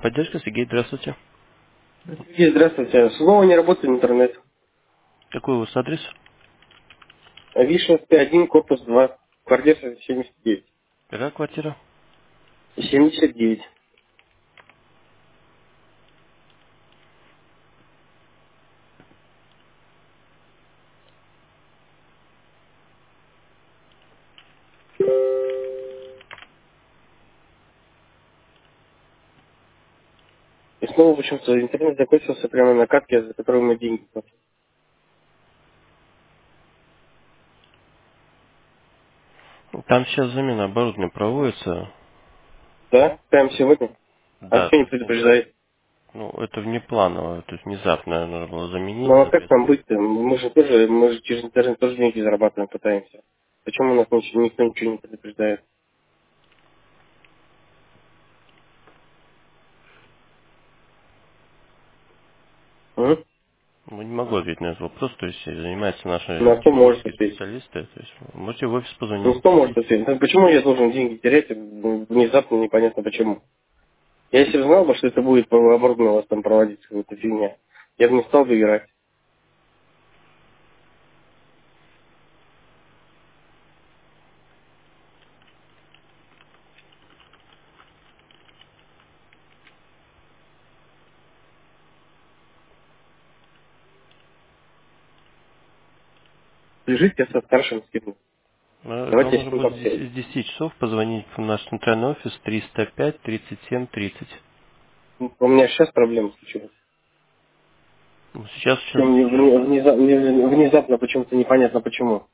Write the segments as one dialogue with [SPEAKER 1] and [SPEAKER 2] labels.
[SPEAKER 1] Поддержка, Сергей, здравствуйте.
[SPEAKER 2] Сергей, здравствуйте. Снова не работает интернет.
[SPEAKER 1] Какой у вас адрес?
[SPEAKER 2] Вишенский 1, корпус 2, квартира 79.
[SPEAKER 1] Какая квартира?
[SPEAKER 2] 79. И снова почему-то интернет закончился прямо на катке, за которую мы деньги платим.
[SPEAKER 1] Там сейчас замена оборудования проводится.
[SPEAKER 2] Да? Прямо сегодня? А
[SPEAKER 1] Да,
[SPEAKER 2] что
[SPEAKER 1] то
[SPEAKER 2] не
[SPEAKER 1] есть,
[SPEAKER 2] предупреждает?
[SPEAKER 1] это внепланово, то есть внезапно нужно было заменить,
[SPEAKER 2] Ну а как нам
[SPEAKER 1] соответственно.
[SPEAKER 2] быть-то? Мы же через интернет тоже деньги зарабатываем, пытаемся. Почему нас никто ничего не предупреждает? М?
[SPEAKER 1] Не могу ответить на этот вопрос, то есть занимаются
[SPEAKER 2] Ну
[SPEAKER 1] наши
[SPEAKER 2] а кто может
[SPEAKER 1] технические
[SPEAKER 2] ответить?
[SPEAKER 1] специалисты, то есть можете в офис
[SPEAKER 2] Ну
[SPEAKER 1] позвонить,
[SPEAKER 2] кто может
[SPEAKER 1] спросить.
[SPEAKER 2] ответить? Ну, почему я должен деньги терять внезапно, непонятно почему? Я если бы знал, что это будет оборудование у вас там проводиться, какая-то фигня, я бы не стал бы играть. Лежите я со старшим скину.
[SPEAKER 1] Это
[SPEAKER 2] Давайте
[SPEAKER 1] вам
[SPEAKER 2] я с
[SPEAKER 1] нужно
[SPEAKER 2] ним
[SPEAKER 1] будет
[SPEAKER 2] пообщаюсь.
[SPEAKER 1] с 10 часов позвонить в наш центральный офис 305 37 30.
[SPEAKER 2] У меня сейчас проблема случилась.
[SPEAKER 1] Сейчас
[SPEAKER 2] Причем внезапно почему-то непонятно почему.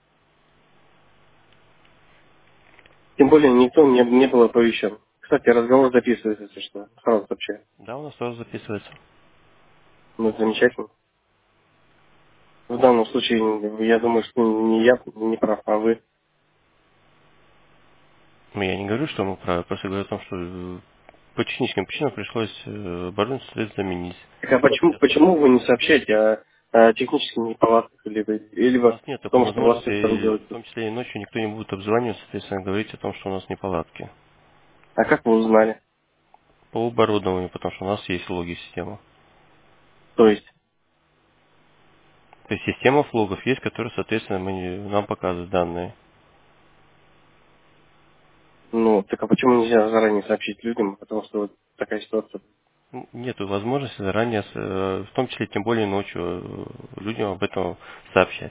[SPEAKER 2] Тем более никто не был оповещен. Кстати, разговор записывается, если что. Сразу сообщаю.
[SPEAKER 1] да, у нас тоже записывается.
[SPEAKER 2] Ну, это замечательно. В данном случае, я думаю, что не я не прав, а вы.
[SPEAKER 1] Ну, я не говорю, что мы правы, просто говорю о том, что по техническим причинам пришлось оборудование соответственно заменить.
[SPEAKER 2] Так а почему вы не сообщаете о технических неполадках или
[SPEAKER 1] У нас нет
[SPEAKER 2] о
[SPEAKER 1] такой
[SPEAKER 2] том, что у вас
[SPEAKER 1] возможности,
[SPEAKER 2] что-то
[SPEAKER 1] и в
[SPEAKER 2] делается?
[SPEAKER 1] том числе и ночью никто не будет обзванивать, соответственно, говорить о том, что у нас неполадки.
[SPEAKER 2] А как вы узнали?
[SPEAKER 1] По оборудованию, потому что у нас есть логи системы.
[SPEAKER 2] То есть,
[SPEAKER 1] То есть система логов есть, которая, соответственно, нам показывает данные.
[SPEAKER 2] ну, так а почему нельзя заранее сообщить людям, потому что вот такая ситуация?
[SPEAKER 1] Нет возможности заранее, в том числе, тем более ночью, людям об этом сообщать.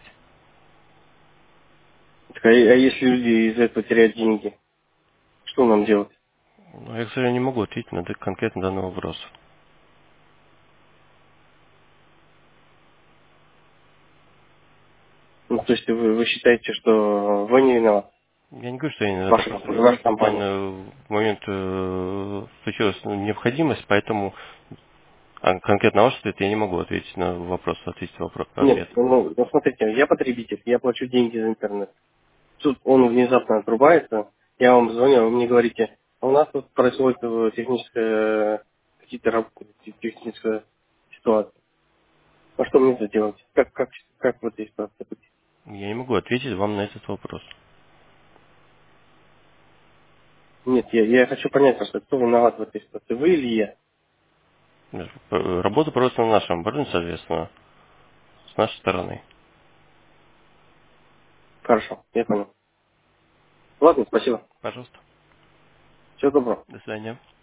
[SPEAKER 2] Так, а если люди из-за этого теряют деньги, что нам делать?
[SPEAKER 1] Но я, к сожалению, не могу ответить на конкретно данный вопрос.
[SPEAKER 2] Ну, то есть вы считаете, что вы не виноват,
[SPEAKER 1] Я не говорю, что я не
[SPEAKER 2] ваша,
[SPEAKER 1] виноват, просто
[SPEAKER 2] ваша компания?
[SPEAKER 1] буквально в момент случилась необходимость, поэтому конкретно ваш ответ я не могу ответить на вопрос, ответить вопрос,
[SPEAKER 2] Нет,
[SPEAKER 1] ответ.
[SPEAKER 2] ну, смотрите, я потребитель, я плачу деньги за интернет. Тут он внезапно отрубается, я вам звоню, вы мне говорите, а у нас тут происходит техническая, какие-то техническая ситуация. А что мне это делать? Как в этой ситуации быть?
[SPEAKER 1] Я не могу ответить вам на этот вопрос.
[SPEAKER 2] Нет, я хочу понять просто, кто виноват в этой ситуации, вы или я?
[SPEAKER 1] Работа проводится на нашем оборудовании, соответственно, с нашей стороны.
[SPEAKER 2] Хорошо, я понял. Ладно, спасибо.
[SPEAKER 1] Пожалуйста.
[SPEAKER 2] Всего доброго.
[SPEAKER 1] До свидания.